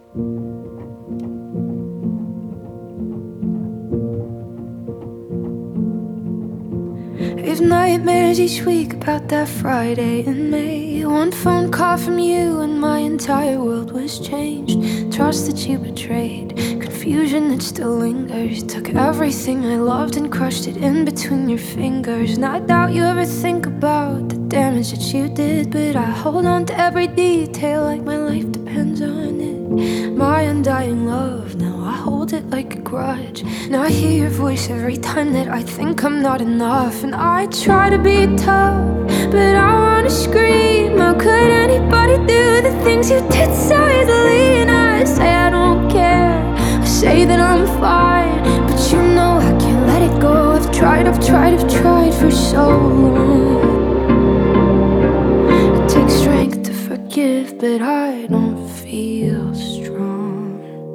We have nightmares each week about that Friday in May. One phone call from you and my entire world was changed. Trust that you betrayed, confusion that still lingers. Took everything I loved and crushed it in between your fingers. And I doubt you ever think about the damage that you did, but I hold on to every detail like my life depends on it. My undying love, now I hold it like a grudge. Now I hear your voice every time that I think I'm not enough. And I try to be tough, but I wanna scream. How could anybody do the things you did so easily? And I say I don't care, I say that I'm fine, but you know I can't let it go. I've tried for so long. It takes strength to forgive, but I don't feel strong.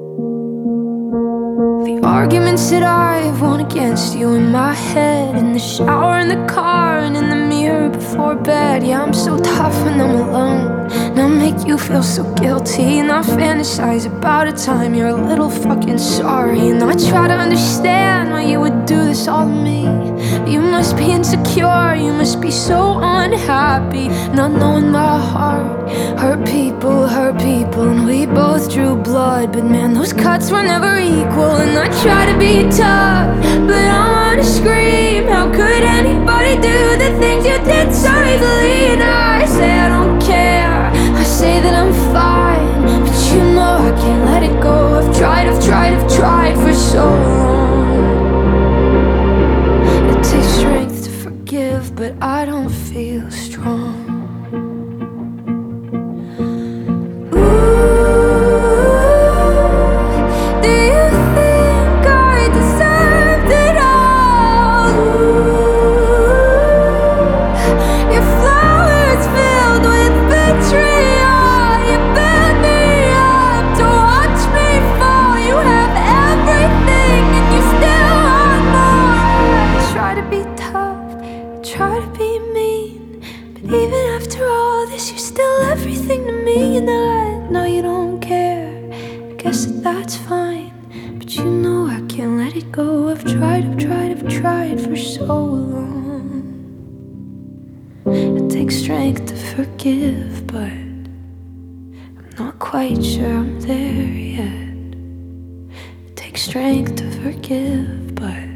The arguments that I've won against you in my head, in the shower, in the car, and in the mirror before bed. Yeah, I'm so tough when I'm alone, and I make you feel so guilty. And I fantasize about a time you're a little fucking sorry. And I try to understand why you would do this all to me. You must be insecure, you must be so unhappy, not knowing my heart hurt people, and we both drew blood, but man, those cuts were never equal. And I try to be tough, but I wanna scream. How could anybody do the things you did so easily? And I say I don't care, I say that I'm fine, but you know I can't let it go. I've tried for so long. It takes strength to forgive, but I don't feel strong. Try to be mean, but even after all this, you're still everything to me. And I know you don't care, I guess that's fine, but you know I can't let it go. I've tried for so long. It takes strength to forgive, but I'm not quite sure I'm there yet. It takes strength to forgive, but